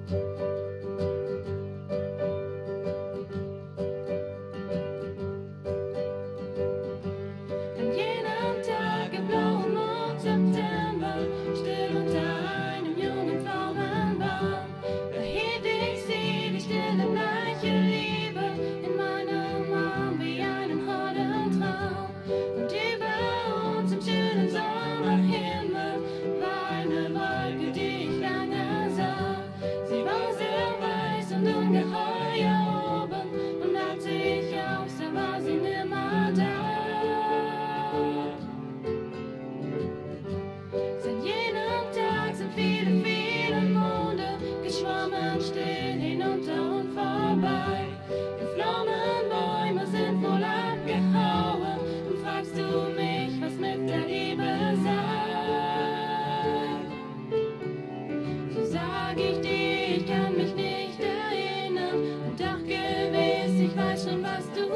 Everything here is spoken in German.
An jenem Tag im blauen Mond September, still unter einem jungen Pflaumenbaum, da hielt ich sie, die stille, bleiche Liebe, in meinem Arm wie einen holden Traum. Und über uns im schönen Sommerhimmel war eine Wolke, die ich lange sah. Sie war sehr weiß und ungeheuer oben, und als ich aufsah, war sie nimmer da. Seit jenem Tag sind viele, viele Monde geschwommen, still hinunter und vorbei. Die Pflaumenbäume sind wohl abgehauen, und fragst du mich, was mit der Liebe sei? So sag ich dir, ich kann mich nicht erinnern, und doch gewiss, ich weiß schon, was du